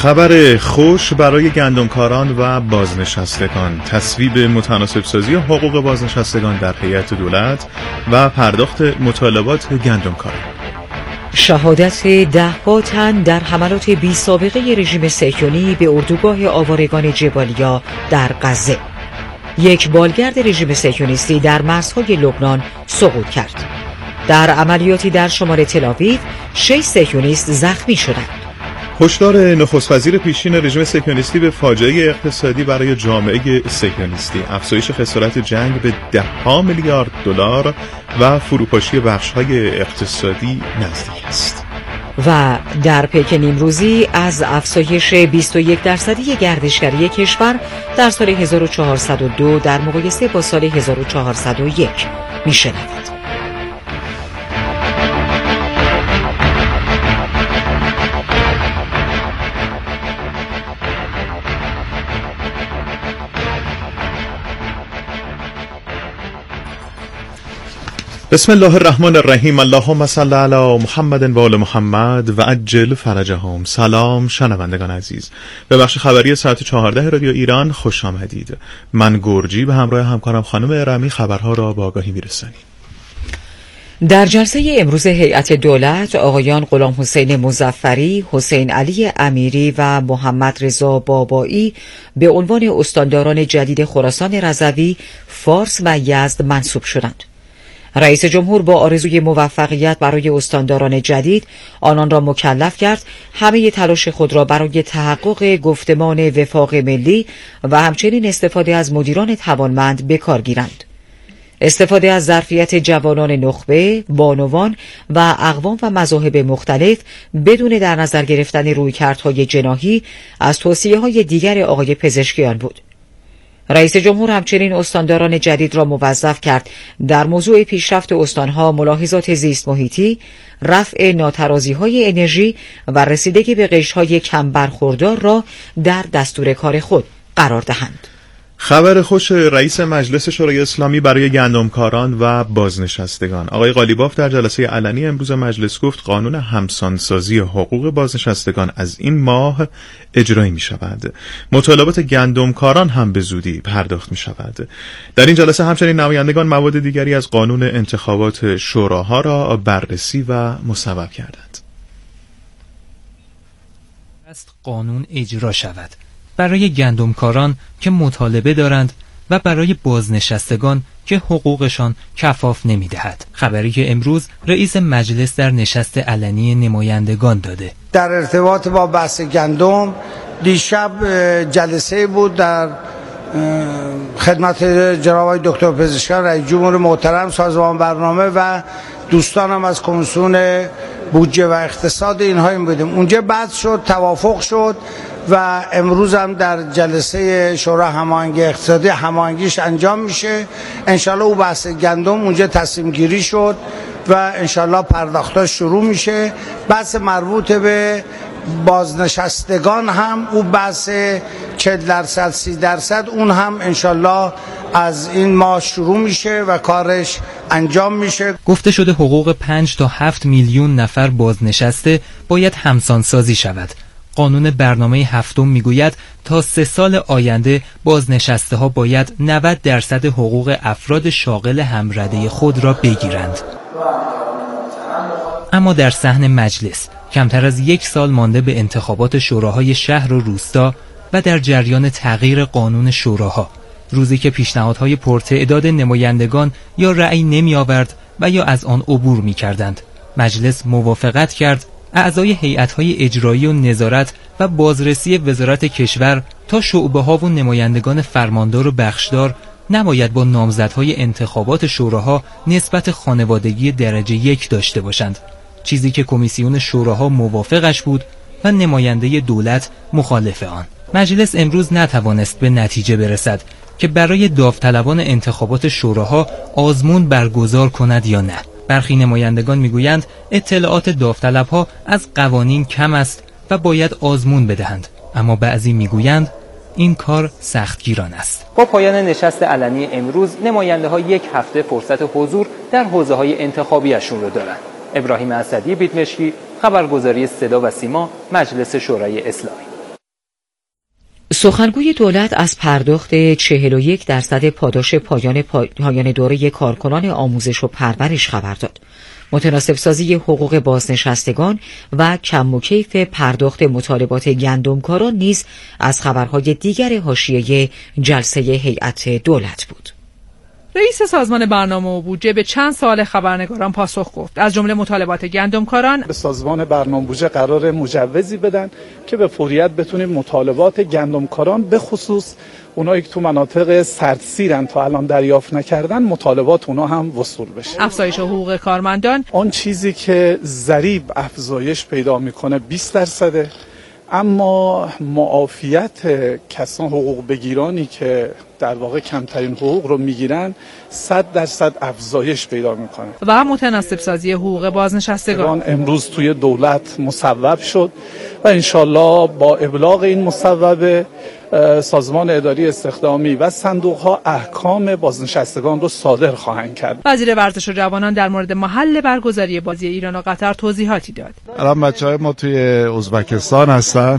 خبر خوش برای گندمکاران و بازنشستگان: تصویب متناسب سازی حقوق بازنشستگان در هیئت دولت و پرداخت مطالبات گندمکاران. شهادت 10 تن در حملات بی سابقه رژیم صهیونی به اردوگاه آوارگان جبالیا در غزه. یک بالگرد رژیم صهیونیستی در مرزهای لبنان سقوط کرد. در عملیاتی در شمال تل‌آویو 6 صهیونیست زخمی شدند. هشدار نخست وزیر پیشین رژیم صهیونیستی به فاجعه اقتصادی برای جامعه صهیونیستی: افزایش خسارت جنگ به $10 میلیارد و فروپاشی بخش‌های اقتصادی نزدیک است. و در پکن امروزی از افزایش 21% گردشگری کشور در سال 1402 در مقایسه با سال 1401 می‌شنوید. بسم الله الرحمن الرحیم. اللهم صل علی محمد و آل محمد و عجل فرجهم. سلام شنوندگان عزیز، به بخش خبری ساعت 14 رادیو ایران خوش آمدید. من گرجی به همراه همکارم خانم ارمی خبرها را با آگاهی میرسانیم. در جلسه امروز هیئت دولت، آقایان غلام حسین مظفری، حسین علی امیری و محمد رضا بابایی به عنوان استانداران جدید خراسان رضوی، فارس و یزد منصوب شدند. رئیس جمهور با آرزوی موفقیت برای استانداران جدید آنان را مکلف کرد همه تلاش خود را برای تحقق گفتمان وفاق ملی و همچنین استفاده از مدیران توانمند به کار گیرند. استفاده از ظرفیت جوانان نخبه، بانوان و اقوام و مذاهب مختلف بدون در نظر گرفتن رویکردهای جناحی از توصیه‌های دیگر آقای پزشکیان بود. رئیس جمهور همچنین استانداران جدید را موظف کرد در موضوع پیشرفت استانها ملاحظات زیست محیطی، رفع ناترازی‌های انرژی و رسیدگی به قشرهای کم برخوردار را در دستور کار خود قرار دهند. خبر خوش رئیس مجلس شورای اسلامی برای گندمکاران و بازنشستگان: آقای قالیباف در جلسه علنی امروز مجلس گفت قانون همسانسازی حقوق بازنشستگان از این ماه اجرایی می شود. مطالبات گندمکاران هم به زودی پرداخت می شود. در این جلسه همچنین نمایندگان مواد دیگری از قانون انتخابات شوراها را بررسی و مصوب کردند. است قانون اجرا شود برای گندمکاران که مطالبه دارند و برای بازنشستگان که حقوقشان کفاف نمی‌دهد. خبری که امروز رئیس مجلس در نشست علنی نمایندگان داده. در ارتباط با بحث گندم دیشب جلسه بود در خدمت جناب دکتر پزشکیان رئیس جمهور محترم، سازمان برنامه و دوستانم از کمیسیون بودجه و اقتصاد اینها این بودیم. اونجا بعد شد، توافق شد و امروز هم در جلسه شورا هماهنگی اقتصادی هماهنگیش انجام میشه. انشالله او بحث گندم اونجا تصمیم گیری شد و انشالله پرداختاش شروع میشه. بحث مربوط به بازنشستگان هم او بحث 40% 30% اون هم انشالله از این ماه شروع میشه و کارش انجام میشه. گفته شده حقوق 5 تا 7 میلیون نفر بازنشسته باید همسانسازی شود. قانون برنامه هفتم میگوید تا 3 سال آینده بازنشسته ها باید 90% حقوق افراد شاغل همرده خود را بگیرند. اما در صحن مجلس کمتر از 1 سال مانده به انتخابات شوراهای شهر و روستا و در جریان تغییر قانون شوراها، روزی که پیشنهادهای پرتعداد نمایندگان یا رأی نمی آورد و یا از آن عبور می کردند، مجلس موافقت کرد اعضای هیئت‌های اجرایی و نظارت و بازرسی وزارت کشور تا شعبه‌ها و نمایندگان فرماندار و بخشدار نباید با نامزدهای انتخابات شوراها نسبت خانوادگی درجه 1 داشته باشند، چیزی که کمیسیون شوراها موافقش بود و نماینده دولت مخالف آن. مجلس امروز نتوانست به نتیجه برسد که برای داوطلبان انتخابات شوراها آزمون برگزار کند یا نه. برخی نمایندگان میگویند اطلاعات داوطلب‌ها از قوانین کم است و باید آزمون بدهند، اما بعضی میگویند این کار سختگیران است. با پایان نشست علنی امروز نماینده‌ها 1 هفته فرصت حضور در حوزه‌های انتخابیشون رو دارند. ابراهیم اسدی بیتمشکی، خبرگزاری صدا و سیما، مجلس شورای اسلامی. سخنگوی دولت از پرداخت 41% پاداش پایان دوره کارکنان آموزش و پرورش خبر داد. متناسب سازی حقوق بازنشستگان و کم و کیف پرداخت مطالبات گندمکاران نیز از خبرهای دیگر حاشیه جلسه هیئت دولت بود. رئیس سازمان برنامه و بودجه به چند سوال خبرنگاران پاسخ گفت. از جمله مطالبات گندمکاران، به سازمان برنامه و بودجه قرار مجوزی بدن که به فوریت بتونیم مطالبات گندمکاران به خصوص اونایی که تو مناطق سردسیرن تا الان دریافت نکردن مطالبات اونا هم وصول بشه. افزایش حقوق کارمندان، آن چیزی که ضریب افزایش پیدا میکنه 20%، اما معافیت کسان حقوق بگیرانی که در واقع کمترین حقوق رو میگیرن 100% افزایش پیدا میکنه. و متناسب سازی حقوق بازنشستگان امروز توی دولت مصوب شد و انشالله با ابلاغ این مصوبه سازمان اداری استخدامی و صندوق‌ها احکام بازنشستگان رو صادر خواهند کرد. وزیر ورزش و جوانان در مورد محل برگزاری بازی ایران و قطر توضیحاتی داد. الان بچه‌های ما توی ازبکستان هستن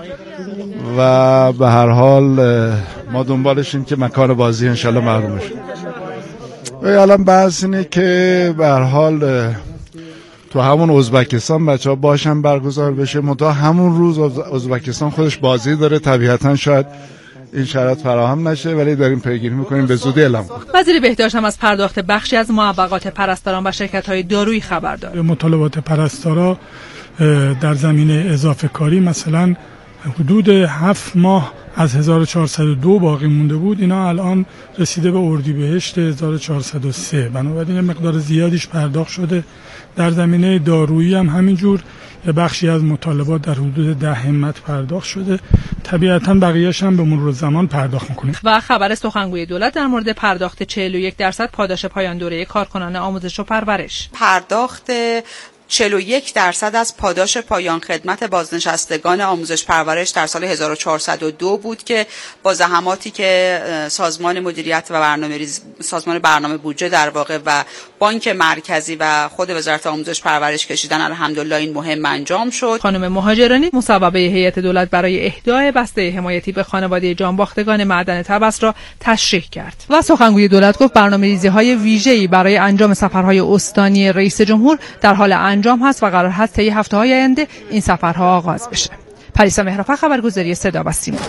و به هر حال ما دنبالشیم که مکان بازی انشالله معلوم بشه. الان بحث اینه که به هر حال تو همون ازبکستان بچه‌ها باشن برگزار بشه، منتها همون روز ازبکستان خودش بازی داره، طبیعتاً شاید این شرایط فراهم نشه، ولی داریم پیگیری می‌کنیم به زودی اعلام کنیم. وزیر بهداشت هم از پرداخت بخشی از معوقات پرستاران و شرکت‌های دارویی خبر داد. مطالبات پرستارا در زمینه اضافه کاری مثلا حدود 7 ماه از 1402 باقی مونده بود، اینا الان رسیده به اردیبهشت 1403. بنابراین یه مقدار زیادیش پرداخت شده. در زمینه دارویی هم همینجور یه بخشی از مطالبات در حدود 10 همت پرداخت شده. طبیعتاً بقیه‌اش هم به مرور زمان پرداخت می‌کنیم. و خبر سخنگوی دولت در مورد پرداخت 41% پاداش پایان دوره کارکنان آموزش و پرورش. پرداخت 41% از پاداش پایان خدمت بازنشستگان آموزش پرورش در سال 1402 بود که با زحماتی که سازمان مدیریت و سازمان برنامه بودجه در واقع و بانک مرکزی و خود وزارت آموزش پرورش کشیدن، الحمدلله این مهم انجام شد. خانم مهاجرانی مصوبه هیئت دولت برای اهدای بسته حمایتی به خانواده جانباختگان معدن طبس را تشریح کرد. و سخنگوی دولت گفت برنامه‌ریزی‌های ویژه‌ای برای انجام سفرهای استانی رئیس جمهور در حال انجام هست و قرار هست طی هفته‌های آینده این سفرها آغاز بشه. پریسا مهرافر، خبرگزاری صدا و سیما.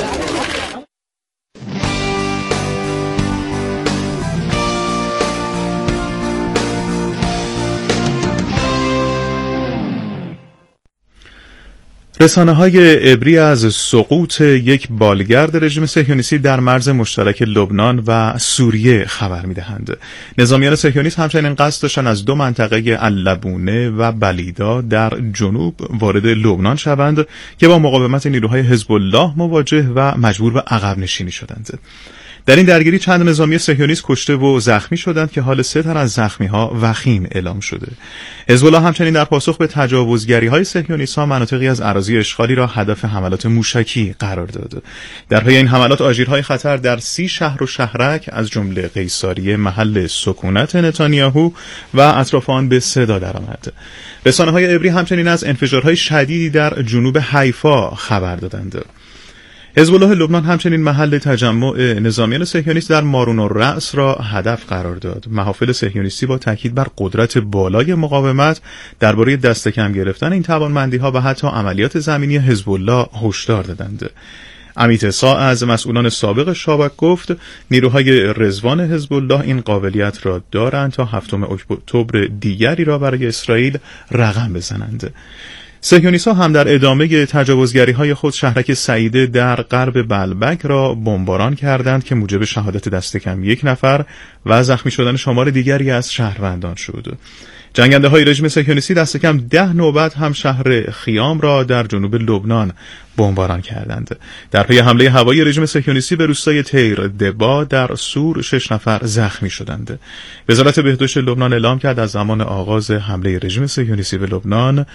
رسانه‌های عبری از سقوط یک بالگرد رژیم صهیونیستی در مرز مشترک لبنان و سوریه خبر می‌دهند. نظامیان صهیونیست همچنین قصد داشتند از دو منطقه اللبونه و بلیدا در جنوب وارد لبنان شوند که با مقاومت نیروهای حزب الله مواجه و مجبور به عقب نشینی شدند. در این درگیری چند نظامی صهیونیست کشته و زخمی شدند که حال 3 تن از زخمی‌ها وخیم اعلام شده. حزب الله همچنین در پاسخ به تجاوزگری‌های صهیونیست‌ها مناطقی از اراضی اشغالی را هدف حملات موشکی قرار داد. در پی این حملات آژیرهای خطر در 30 شهر و شهرک از جمله قیصریه محل سکونت نتانیاهو و اطراف آن به صدا درآمد. رسانه‌های عبری همچنین از انفجارهای شدیدی در جنوب حیفا خبر دادند. حزب الله لبنان همچنین محل تجمع نظامیان صهیونیست در مارون الرأس را هدف قرار داد. محافل صهیونیستی با تاکید بر قدرت بالای مقاومت درباره دست کم گرفتن این توانمندی‌ها و حتی عملیات زمینی حزب الله هشدار دادند. امیت سا از مسئولان سابق شابک گفت نیروهای رضوان حزب الله این قابلیت را دارند تا 7 اکتبر دیگری را برای اسرائیل رقم بزنند. صهیونیست‌ها هم در ادامه تجاوزگری‌های خود شهرک سعیده در غرب بلبک را بمباران کردند که موجب شهادت دست کم 1 نفر و زخمی شدن شمار دیگری از شهروندان شد. جنگنده‌های رژیم صهیونیستی دست کم 10 نوبت هم شهر خیام را در جنوب لبنان بمباران کردند. در پی حمله هوایی رژیم صهیونیستی به روستای تیر دبا در سور 6 نفر زخمی شدند. وزارت بهداشت لبنان اعلام کرد از زمان آغاز حمله رژیم صهیونیستی به لبنان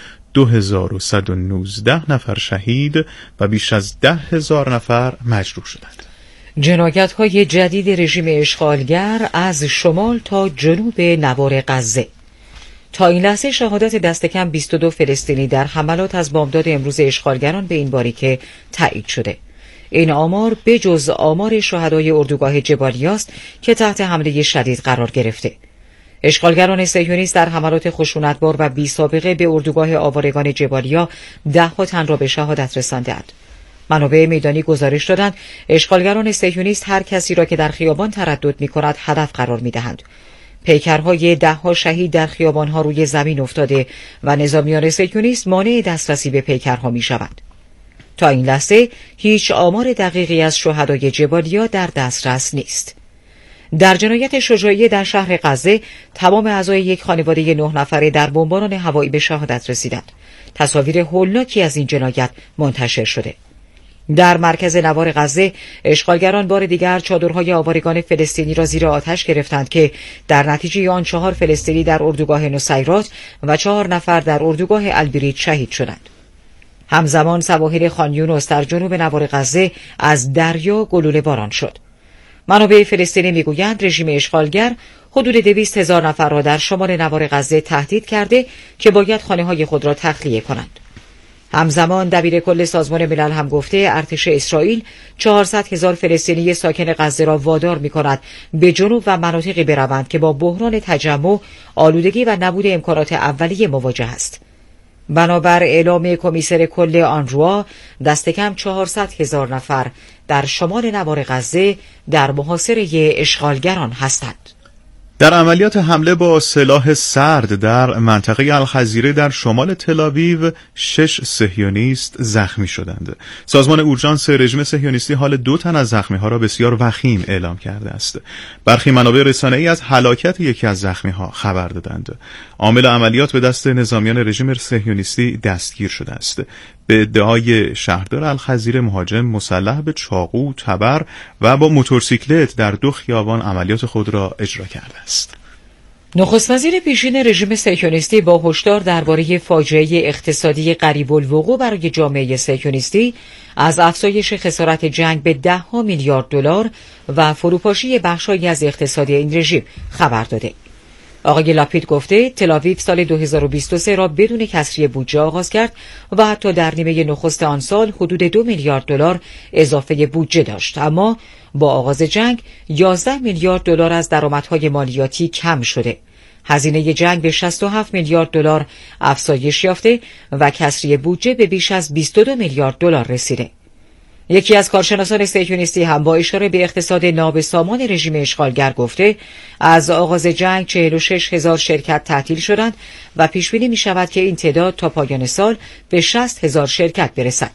2119 نفر شهید و بیش از 10,000 نفر مجروح شدند. جنایت‌های جدید رژیم اشغالگر از شمال تا جنوب نوار غزه. تا این لحظه شهادت دست کم 22 فلسطینی در حملات از بامداد امروز اشغالگران به این باریکه تایید شده. این آمار بجز آمار شهدای اردوگاه جبالیا است که تحت حمله شدید قرار گرفته. اشغالگران صهیونیست در حملات خشونتبار و بی سابقه به اردوگاه آوارگان جبالیا 10 تن را به شهادت رساندند. منابع میدانی گزارش دادند اشغالگران صهیونیست هر کسی را که در خیابان تردد می‌کند هدف قرار می‌دهند. پیکرهای 10 شهید در خیابان‌ها روی زمین افتاده و نظامیان صهیونیست مانع دسترسی به پیکرها می‌شوند. تا این لحظه هیچ آمار دقیقی از شهدای جبالیا در دسترس نیست. در جنایت شجاعی در شهر غزه تمام اعضای یک خانواده 9 نفره در بمباران هوایی به شهادت رسیدند. تصاویر هولناکی از این جنایت منتشر شده. در مرکز نوار غزه اشغالگران بار دیگر چادرهای آوارگان فلسطینی را زیر آتش گرفتند که در نتیجه آن 4 فلسطینی در اردوگاه نصیرات و 4 نفر در اردوگاه البریج شهید شدند. همزمان سواحل خان یونس در جنوب نوار غزه از دریا گلوله باران شد. منابع فلسطینی میگویند رژیم اشغالگر حدود 200,000 نفر را در شمال نوار غزه تهدید کرده که باید خانه‌های خود را تخلیه کنند. همزمان دبیر کل سازمان ملل هم گفته ارتش اسرائیل 400,000 فلسطینی ساکن غزه را وادار می‌کند به جنوب و مناطقی بروند که با بحران تجمع، آلودگی و نبود امکانات اولیه مواجه است. بنابر اعلام کمیسر کل آنروا دست کم 400,000 نفر در شمال نوار غزه در محاصره اشغالگران هستند. در عملیات حمله با سلاح سرد در منطقه الخزیره در شمال تل‌آویو 6 صهیونیست زخمی شدند. سازمان اورژانس رژیم صهیونیستی حال 2 تن از زخمی‌ها را بسیار وخیم اعلام کرده است. برخی منابع رسانه‌ای از هلاکت یکی از زخمی‌ها خبر دادند. عامل عملیات به دست نظامیان رژیم صهیونیستی دستگیر شده است. به ادعای شهردار الخزیره مهاجم مسلح به چاقو، تبر و با موتورسیکلت در 2 خیابان عملیات خود را اجرا کرده است. نخست وزیر پیشین رژیم صهیونیستی با هشدار درباره فاجعه اقتصادی قریب الوقوع برای جامعه صهیونیستی از افزایش خسارت جنگ به 10 میلیارد دلار و فروپاشی بخش‌هایی از اقتصاد این رژیم خبر داده. آقای لاپید گفته تل‌آویو سال 2023 را بدون کسری بودجه آغاز کرد و حتی در نیمه نخست آن سال حدود 2 میلیارد دلار اضافه بودجه داشت، اما با آغاز جنگ 11 میلیارد دلار از درآمدهای مالیاتی کم شده. هزینه جنگ به 67 میلیارد دلار افزایش یافته و کسری بودجه به بیش از 22 میلیارد دلار رسیده. یکی از کارشناسان صهیونیستی هم با اشاره به اقتصاد نابسامان رژیم اشغالگر گفته از آغاز جنگ 46,000 شرکت تعطیل شدند و پیش بینی می شود که این تعداد تا پایان سال به 60,000 شرکت برسد.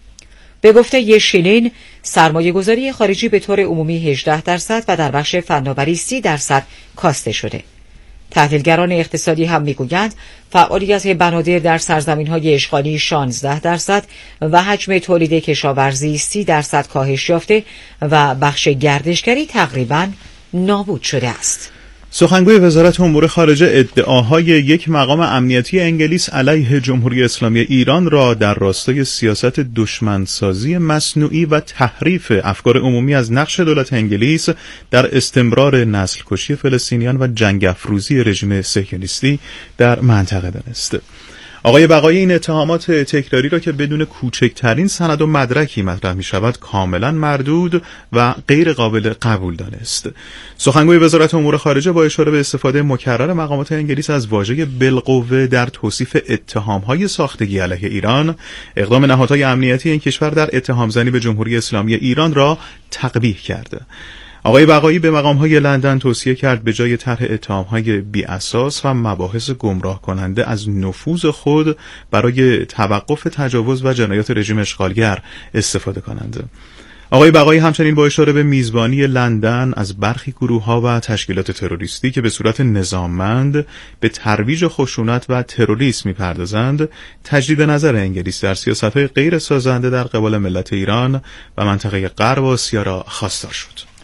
به گفته یشینین سرمایه گذاری خارجی به طور عمومی 18% و در بخش فناوری 30% کاسته شده. تحلیلگران اقتصادی هم میگویند فعالیت بنادر در سرزمین‌های اشغالی 16% و حجم تولید کشاورزی 30% کاهش یافته و بخش گردشگری تقریباً نابود شده است. سخنگوی وزارت امور خارجه ادعاهای یک مقام امنیتی انگلیس علیه جمهوری اسلامی ایران را در راستای سیاست دشمنسازی مصنوعی و تحریف افکار عمومی از نقش دولت انگلیس در استمرار نسل کشی فلسطینیان و جنگ افروزی رژیم صهیونیستی در منطقه دانست. آقای بقایی این اتهامات تکراری را که بدون کوچکترین سند و مدرکی مطرح می شود کاملا مردود و غیر قابل قبول دانست. سخنگوی وزارت امور خارجه با اشاره به استفاده مکرر مقامات انگلیس از واژه بالقوه در توصیف اتهام‌های ساختگی علیه ایران، اقدام نهادهای امنیتی این کشور در اتهام زنی به جمهوری اسلامی ایران را تقبیح کرده. آقای بقایی به مقام‌های لندن توصیه کرد به جای طرح اتهام‌های بی‌اساس و مباحث گمراه کننده از نفوذ خود برای توقف تجاوز و جنایات رژیم اشغالگر استفاده کنند. آقای بقایی همچنین با اشاره به میزبانی لندن از برخی گروه‌ها و تشکیلات تروریستی که به صورت نظاممند به ترویج خشونت و تروریسم می‌پردازند، تجدید نظر انگلیس در سیاست‌های غیر سازنده در قبال ملت ایران و منطقه غرب آسیا را خواستار شد.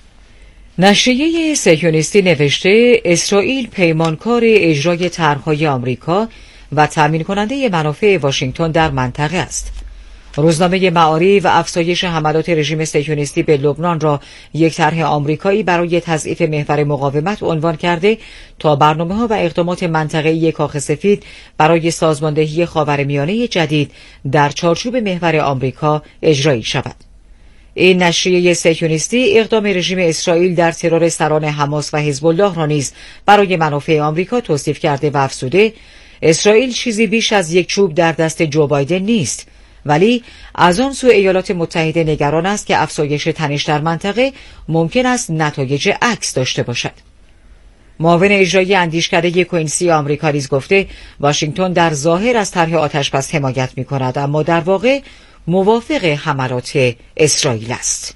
نشریه صهیونیستی نوشته اسرائیل پیمانکار اجرای طرح‌های آمریکا و تامین کننده منافع واشنگتن در منطقه است. روزنامه معارف و افزایش حملات رژیم صهیونیستی به لبنان را یک طرح آمریکایی برای تضعیف محور مقاومت عنوان کرده تا برنامه‌ها و اقدامات منطقه‌ای کاخ سفید برای سازماندهی خاورمیانه جدید در چارچوب محور آمریکا اجرایی شود. این نشریه صهیونیستی اقدام رژیم اسرائیل در ترور سران حماس و حزب الله را نیز برای منافع آمریکا توصیف کرده و افزوده اسرائیل چیزی بیش از یک چوب در دست جو بایدن نیست، ولی از آن سو ایالات متحده نگران است که افزایش تنش در منطقه ممکن است نتایج عکس داشته باشد. معاون اجرایی اندیشکده کوئینسی آمریکا نیز گفته واشنگتن در ظاهر از طرح آتشبس حمایت می‌کند، اما در واقع موافق حملات اسرائیل است.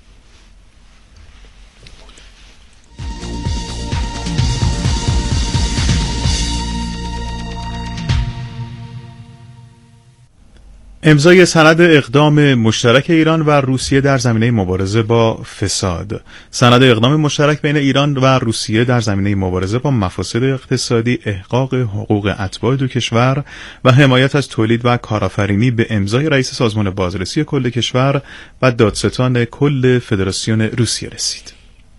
امضای سند اقدام مشترک ایران و روسیه در زمینه مبارزه با فساد. سند اقدام مشترک بین ایران و روسیه در زمینه مبارزه با مفاسد اقتصادی، احقاق حقوق اتباع دو کشور و حمایت از تولید و کارآفرینی به امضای رئیس سازمان بازرسی کل کشور و دادستان کل فدراسیون روسیه رسید.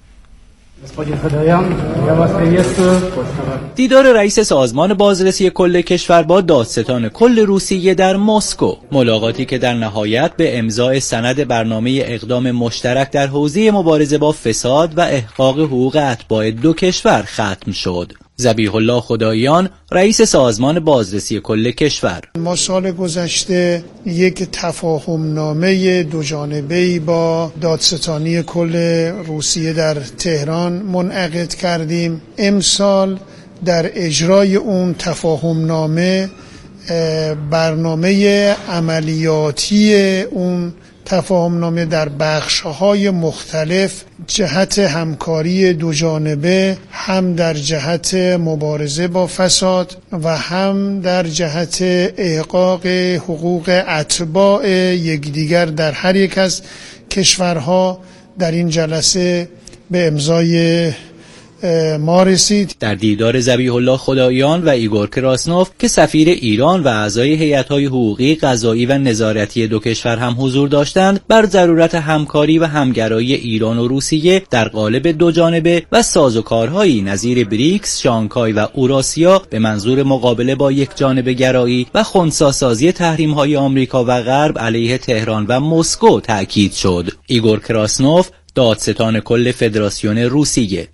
دیدار رئیس سازمان بازرسی کل کشور با دادستان کل روسیه در مسکو، ملاقاتی که در نهایت به امضای سند برنامه اقدام مشترک در حوزه مبارزه با فساد و احقاق حقوق اتباع دو کشور ختم شد. ذبیح الله خداییان، رئیس سازمان بازرسی کل کشور: ما سال گذشته یک تفاهم نامه دو جانبه‌ای با دادستانی کل روسیه در تهران منعقد کردیم. امسال در اجرای اون تفاهم نامه برنامه عملیاتی اون تفاهمنامه در بخش‌های مختلف جهت همکاری دو جانبه، هم در جهت مبارزه با فساد و هم در جهت احقاق حقوق اتباع یکدیگر در هر یک از کشورها در این جلسه به امضای ما رسید. در دیدار ذبیح الله خداییان و ایگور کراسنوف که سفیر ایران و اعضای هیئت‌های حقوقی، قضایی و نظارتی دو کشور هم حضور داشتند، بر ضرورت همکاری و همگرایی ایران و روسیه در قالب دو جانبه و سازوکارهایی نظیر بریکس، شانگهای و اوراسیا به منظور مقابله با یک جانبه گرایی و خنثی‌سازی تحریم‌های آمریکا و غرب علیه تهران و مسکو تأکید شد. ایگور کراسنوف، دادستان کل فدراسیون روسیه: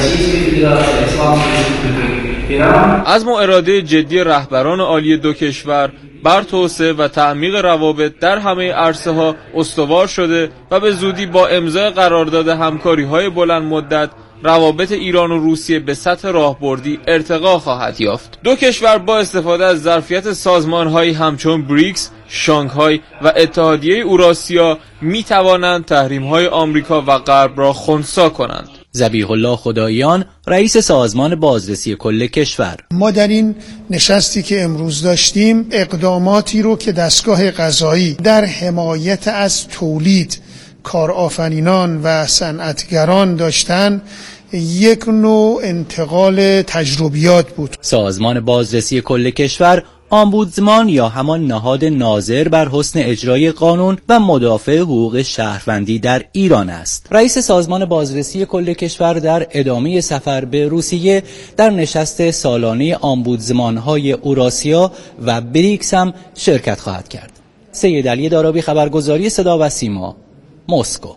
عزم و اراده جدی رهبران عالی دو کشور بر توسعه و تعمیق روابط در همه عرصه‌ها استوار شده و به زودی با امضای قرارداد همکاری‌های بلند مدت روابط ایران و روسیه به سطح راهبردی ارتقا خواهد یافت. دو کشور با استفاده از ظرفیت سازمان‌هایی همچون بریکس، شانگهای و اتحادیه اوراسیا می‌توانند تحریم‌های آمریکا و غرب را خنثی کنند. ذبیح الله خداییان، رئیس سازمان بازرسی کل کشور: ما در این نشستی که امروز داشتیم اقداماتی رو که دستگاه قضایی در حمایت از تولید، کارآفرینان و صنعتگران داشتن، یک نوع انتقال تجربیات بود. سازمان بازرسی کل کشور آمبودسمان یا همان نهاد ناظر بر حسن اجرای قانون و مدافع حقوق شهروندی در ایران است. رئیس سازمان بازرسی کل کشور در ادامه سفر به روسیه در نشست سالانه آمبودسمان‌های اوراسیا و بریکس هم شرکت خواهد کرد. سید علی دارابی، خبرگزاری صدا و سیما، مسکو.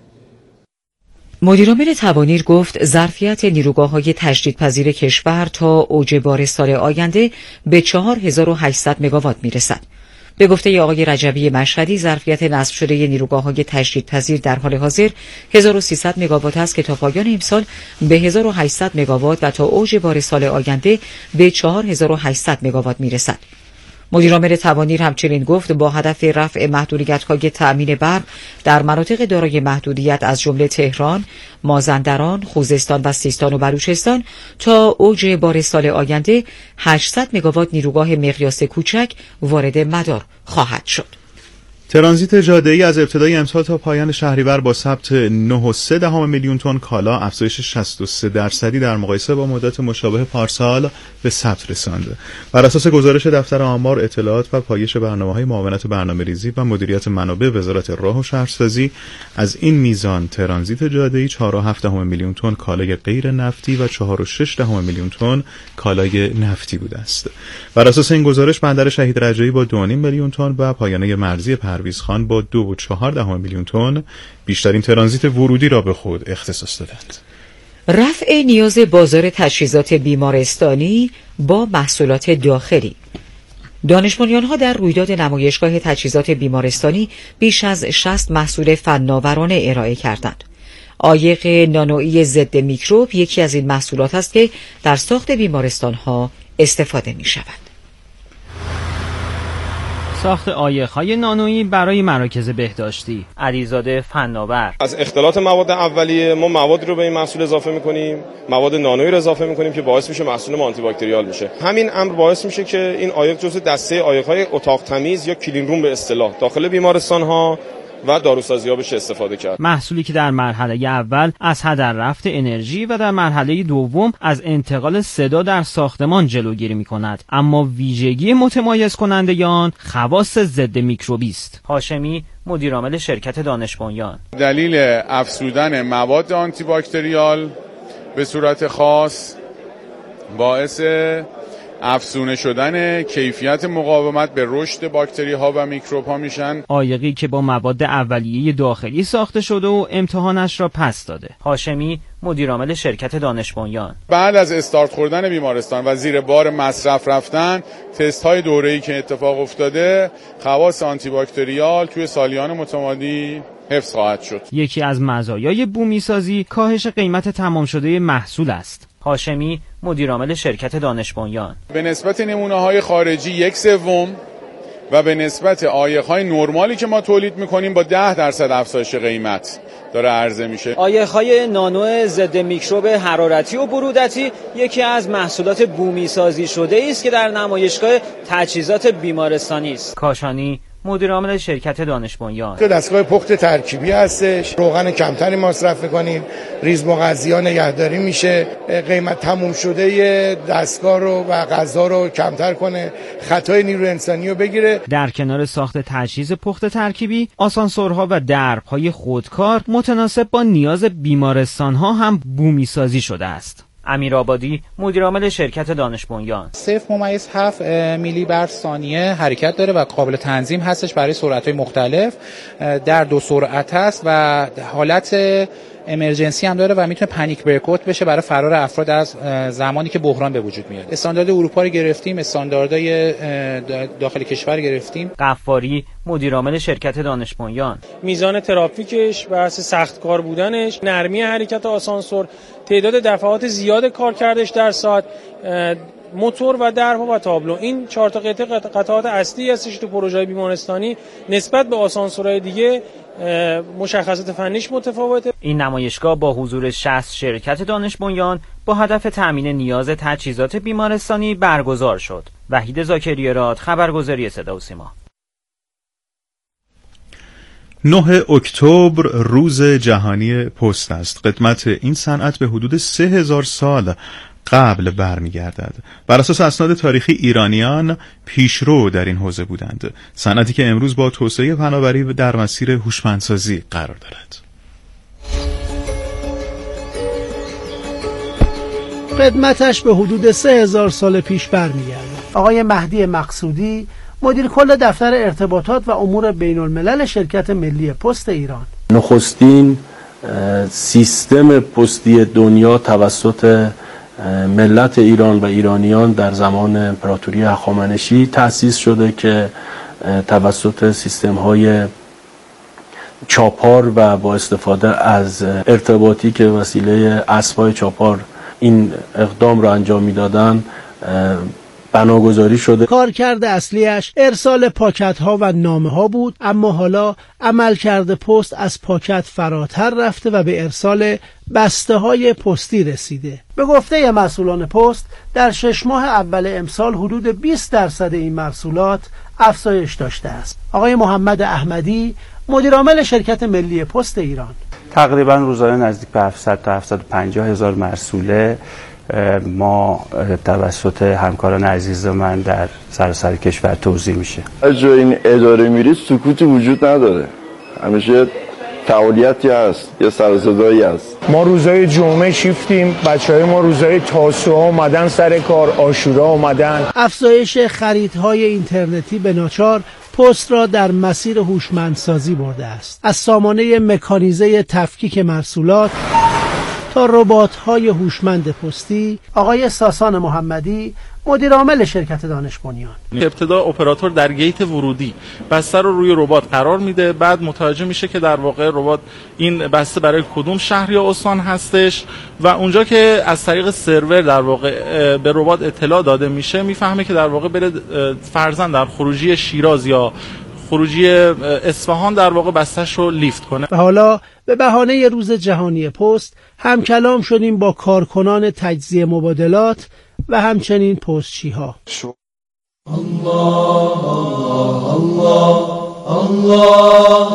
مدیرعامل تبانیر گفت ظرفیت نیروگاه‌های تجدیدپذیر کشور تا اوج بار سال آینده به 4800 مگاوات میرسد. به گفته آقای رجبی مشهدی، ظرفیت نصب شده نیروگاه‌های تجدیدپذیر در حال حاضر 1300 مگاوات است که تا پایان امسال به 1800 مگاوات و تا اوج بار سال آینده به 4800 مگاوات میرسد. مدیرعامل تبانیر همچنین گفت با هدف رفع محدودیت‌های تأمین برق در مناطق دارای محدودیت از جمله تهران، مازندران، خوزستان و سیستان و بلوچستان تا اوج بار سال آینده 800 مگاوات نیروگاه مقیاس کوچک وارد مدار خواهد شد. ترانزیت جاده‌ای از ابتدای امسال تا پایان شهریور با ثبت 9.3 میلیون تن کالا افزایش 63% در مقایسه با مدت مشابه پارسال به ثبت رساند. بر اساس گزارش دفتر آمار، اطلاعات و پایش برنامه‌های معاونت برنامه‌ریزی و مدیریت منابع وزارت راه و شهرسازی، از این میزان ترانزیت جاده‌ای 4.7 میلیون تن کالای غیر نفتی و 4.6 میلیون تن کالای نفتی بوده است. بر اساس این گزارش بندر شهید رجایی با 2.5 میلیون تن و پایانه مرزی پرویز خان با 2.4 میلیون تن بیشترین ترانزیت ورودی را به خود اختصاص دادند. رفع نیاز بازار تجهیزات بیمارستانی با محصولات داخلی. دانش بنیان‌ها در رویداد نمایشگاه تجهیزات بیمارستانی بیش از 60 محصول فناورانه ارائه کردند. عایق نانویی ضد میکروب یکی از این محصولات است که در ساخت بیمارستان‌ها استفاده می‌شود. ساخت عایق‌های نانویی برای مراکز بهداشتی. علیزاده فناور: از اختلاط مواد اولیه ما مواد رو به این محصول اضافه می‌کنیم، مواد نانویی رو اضافه می‌کنیم که باعث میشه محصول ما آنتی باکتریال میشه. همین امر باعث میشه که این عایق جزو دسته عایق‌های اتاق تمیز یا کلین روم به اصطلاح داخل بیمارستان‌ها و داروسازی‌ها بهش استفاده کرد. محصولی که در مرحله اول از هدر رفت انرژی و در مرحله دوم از انتقال صدا در ساختمان جلوگیری می‌کند، اما ویژگی متمایز کننده آن خواص ضد میکروبی است. هاشمی، مدیرعامل شرکت دانش بنیان: دلیل افزودن مواد آنتی باکتریال به صورت خاص باعث افزونه شدن کیفیت مقاومت به رشد باکتری ها و میکروب ها میشن. عایقی که با مواد اولیه داخلی ساخته شده و امتحانش را پس داده. هاشمی، مدیرعامل شرکت دانش بنیان: بعد از استارت خوردن بیمارستان و زیر بار مصرف رفتن، تست های دوره‌ای که اتفاق افتاده خواص آنتی باکتریال توی سالیان متمادی حفظ خواهد شد. یکی از مزایای بومی سازی کاهش قیمت تمام شده محصول است. هاشمی، مدیرعامل شرکت دانش بنیان: به نسبت نمونه‌های خارجی 1/3 و به نسبت عایق‌های نرمالی که ما تولید می‌کنیم با 10% افزایش قیمت داره عرضه میشه. عایق‌های نانو ضد میکروب حرارتی و برودتی یکی از محصولات بومی سازی شده است که در نمایشگاه تجهیزات بیمارستانی است. کاشانی، مدیرعامل شرکت دانش بنیان: دستگاه پخت ترکیبی هستش، روغن کمتری مصرف می‌کنیم، ریز مغذی‌ها نگهداری میشه، قیمت تموم شده دستگاه رو و غذا رو کمتر کنه، خطای نیروی انسانی رو بگیره. در کنار ساخت تجهیز پخت ترکیبی، آسانسورها و درب‌های خودکار متناسب با نیاز بیمارستان‌ها هم بومی سازی شده است. امیرآبادی، مدیرعامل شرکت دانش بنیان: 0.7 میلی بر ثانیه حرکت داره و قابل تنظیم هستش برای سرعت‌های مختلف، در 2 سرعت هست و حالت امرجنسی هم داره و میتونه پنیک بریک‌آوت بشه برای فرار افراد از زمانی که بحران به وجود میاد. استاندارد اروپا رو گرفتیم، استانداردهای داخل کشور گرفتیم. غفاری، مدیرعامل شرکت دانش بنیان: میزان ترافیکش، بحث سخت کار بودنش، نرمی حرکت آسانسور، تعداد دفعات زیاد کار کردش در ساعت، موتور و درها و تابلو، این 4 تا قطعات اصلی هستش تو پروژه بیمارستانی. نسبت به آسانسورهای دیگه مشخصات فنیش متفاوته. این نمایشگاه با حضور 60 شرکت دانش بنیان با هدف تامین نیاز تجهیزات بیمارستانی برگزار شد. وحید زاکری‌راد، خبرگزاری صدا و سیما. 9 اکتبر روز جهانی پست است. قدمت این صنعت به حدود 3000 سال قبل برمیگردد. بر اساس اسناد تاریخی ایرانیان پیشرو در این حوزه بودند. صنعتی که امروز با توسعه فناوری در مسیر هوشمندسازی قرار دارد. قدمتش به حدود 3000 سال پیش برمیگردد. آقای مهدی مقصودی، مدیر کل دفتر ارتباطات و امور بین الملل شرکت ملی پست ایران: نخستین سیستم پستی دنیا توسط ملت ایران و ایرانیان در زمان امپراتوری هخامنشی تأسیس شده که توسط سیستم‌های چاپار و با استفاده از ارتباطی که وسیله اسب‌های چاپار این اقدام را انجام می‌دادند بناگذاری شده. کارکرد اصلیش ارسال پاکت ها و نامه ها بود، اما حالا عملکرد پست از پاکت فراتر رفته و به ارسال بسته های پستی رسیده. به گفته مسئولان پست در 6 ماه اول امسال حدود 20% این محصولات افزایش داشته است. آقای محمد احمدی، مدیرعامل شرکت ملی پست ایران: تقریبا روزانه نزدیک به 700 تا 750 هزار مرسوله ما توسط همکاران عزیز من در سراسر کشور توزیع میشه. از جای این اداره میری سکوتی وجود نداره، همیشه فعالیتی هست، یه سر صدایی هست. ما روزای جمعه شیفتیم، بچهای ما روزای تاسوعا اومدن سر کار، عاشورا اومدن. افزایش خریدهای اینترنتی به ناچار پست را در مسیر هوشمندسازی برده است. از سامانه مکانیزه تفکیک مرسولات تا ربات‌های هوشمند پستی، آقای ساسان محمدی مدیر عامل شرکت دانش بنیان. ابتدا اپراتور در گیت ورودی بسته رو روی ربات قرار میده، بعد متوجه میشه که در واقع ربات این بسته برای کدوم شهر یا استان هستش و اونجا که از طریق سرور در واقع به ربات اطلاع داده میشه میفهمه که در واقع بره فرضاً در خروجی شیراز یا خروجی اصفهان در واقع بستش رو لیفت کنه. و حالا به بهانه روز جهانی پست هم کلام شدیم با کارکنان تجزیه مبادلات و همچنین پستچی ها. الله الله الله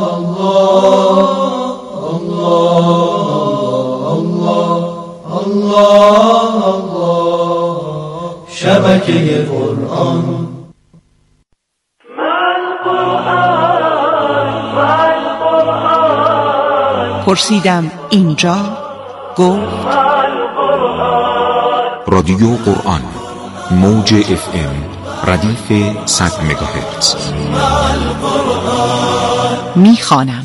الله الله الله الله شبکه قرآن. پرسیدم اینجا، گفت رادیو قرآن، موج FM، ردیف 100 مگاهرتز. میخوانم.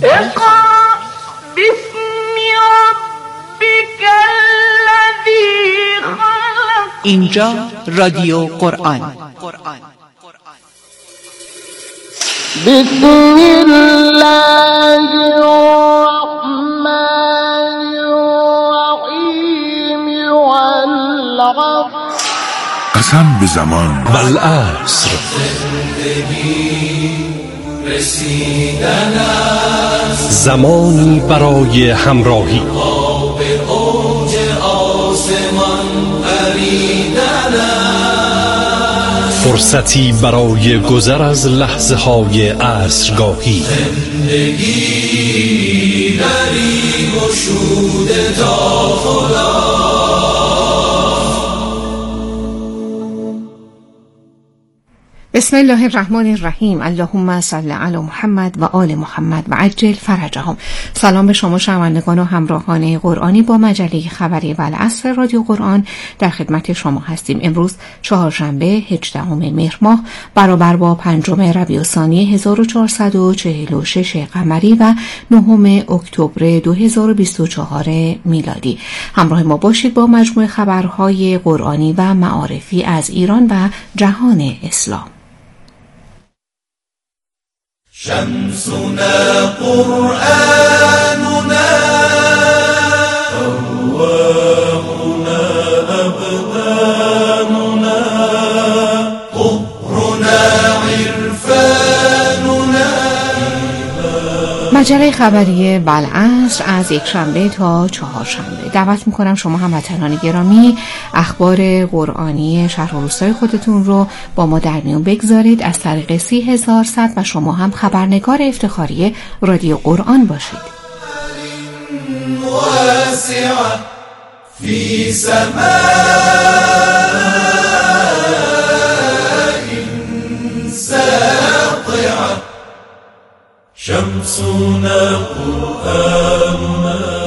اینجا رادیو قرآن. بسم الله الرحمن الرحیم والعصر. قسم به زمان والعصر. زمانی برای همراهی، فرصتی برای گذر از لحظه های عصرگاهی. زندگی دری گشوده تا خدا. بسم الله الرحمن الرحیم. اللهم صل علی محمد و آل محمد و عجل فرجهم. سلام به شما شنوندگان و همراهان قرآنی. با مجله خبری والعصر رادیو قرآن در خدمت شما هستیم. امروز چهارشنبه 18 مهر ماه برابر با 5 ربیع الثانی 1446 قمری و 9 اکتبر 2024 میلادی. همراه ما باشید با مجموعه خبرهای قرآنی و معارفی از ایران و جهان اسلام. شمسنا قرآننا أرواحنا أبداننا طهرنا عرفاننا. مجله خبری والعصر از یک شنبه تا چهارشنبه. دعوت میکنم شما هموطنان گرامی اخبار قرآنی شهر و روستای خودتون رو با ما در میون بگذارید از طریق 30,100 و شما هم خبرنگار افتخاری رادیو قرآن باشید. فی سماء ساطعة شمسنا قرآننا.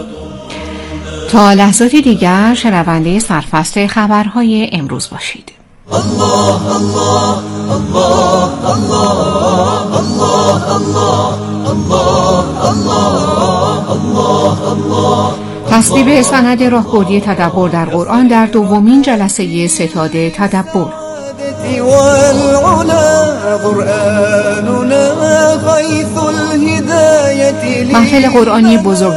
تا لحظاتی دیگر شنونده سرفصل خبرهای امروز باشید. الله الله الله الله الله الله الله الله الله. تصویب سند راهبردی تدبر در قرآن در دومین جلسه ستاد تدبر. محفل قرآنی بزرگ